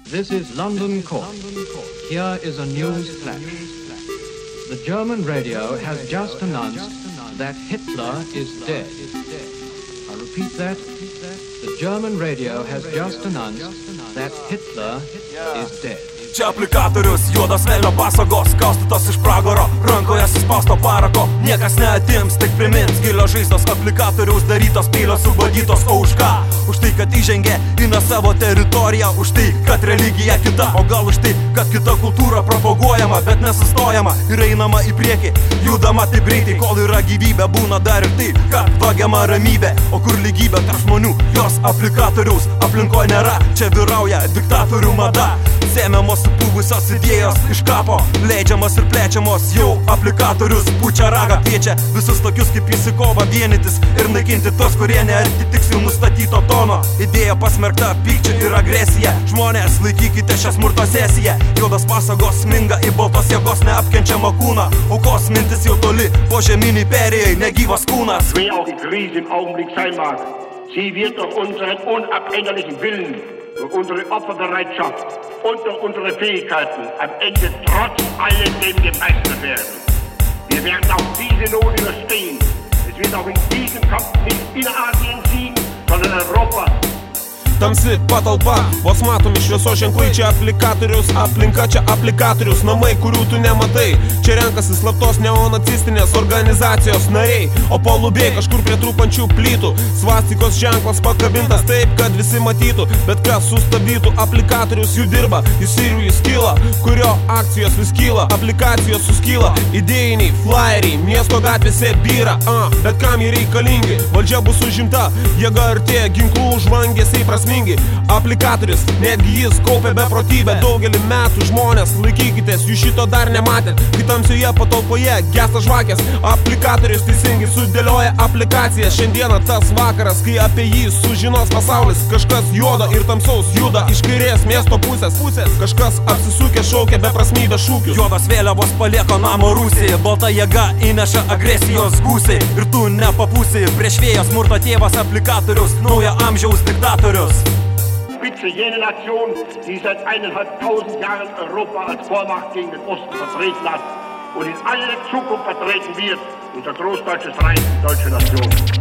This is London Court. Here is a news flash. The German radio has just announced that Hitler is dead. I repeat that. The German radio has just announced that Hitler is dead. Čia aplikatorius, juodas velnio pasagos, kaustytas iš pragaro, rankoje suspausto parako. Niekas neatims, tik primins gilios žaizdos, aplikatoriaus darytos pilios subadytos. O už ką? Už tai, kad įžengė į savo teritoriją, už tai, kad religija kita, o gal už tai, kad kita kultūra propaguojama, bet nesustojama ir einama į priekį, judama taip greitai, kol yra gyvybė, būna dar ir tai, kad vagiama ramybė, o kur lygybė tarp žmonių, jos aplikatoriaus aplinkoje nėra, čia vyrauja diktatorių mada. Sėmiamos supūvusios idėjos iš kapo, leidžiamos ir plečiamos, jau aplikatorius pučia ragą, kviečia visus tokius kaip jis į kovą vienytis ir naikinti tos, kurie neatitiks jų nustatyto tono. Idėja pasmerkta pykčiu ir agresija, žmonės laikykite šią smurto sesiją, juodas pasagos sminga į baltos jėgos neapkenčiamą kūną, aukos mintis jau toli, po žeminiai perėjai negyvas kūnas. Wie auch die Krise im Augenblick sein mag, sie wird durch unseren unabänderlichen Willen, durch unsere Opferbereitschaft und durch unsere Fähigkeiten am Ende trotz alledem gemeistert werden. Wir werden auch diese Not überstehen. Es wird auch in diesem Kampf nicht Innerasien siegen, sondern Europa. Tamsi patalpa, vos matomi šviesos ženklai, čia aplikatorius, aplinka čia aplikatorius, namai, kurių tu nematai, čia renkasi slaptos neonacistinės organizacijos nariai, o po lubėj kažkur prie trūpančių plytų, svastikos ženklas pakabintas taip, kad visi matytų, bet kas sustabdytų, aplikatorius jų dirba, jis ir jis kyla, kurio akcijos vis kyla, aplikacijos suskyla, idėjiniai, flyeriai, miesto gatvėse byra, bet kam jie reikalingi, valdžia bus užimta, jėga artėja, ginklų žvangesiai prasmingi. Aplikatorius, netgi jis kaupia beprotybę, daugelį metų žmonės, laikykitės, jūs šito dar nematėt, kai tamsioje patalpoje gesta žvakės, aplikatorius teisingai sudėlioja aplikacijas, šiandieną tas vakaras, kai apie jį sužinos pasaulis, kažkas juodo ir tamsaus juda iš kairės miesto pusės, kažkas apsisukė šaukia beprasmybę šūkius. Juodas vėliavos palieka namo rūsį, balta jėga įneša agresijos gūsiai ir tu nepapūsi, prieš vėją smurto tėvas aplikatorius, naujo amžiaus diktatorius. Spitze jene Nation, die seit 1500 Jahren Europa als Vormacht gegen den Osten vertreten hat und in alle Zukunft vertreten wird, unser großdeutsches Reich, die deutsche Nation.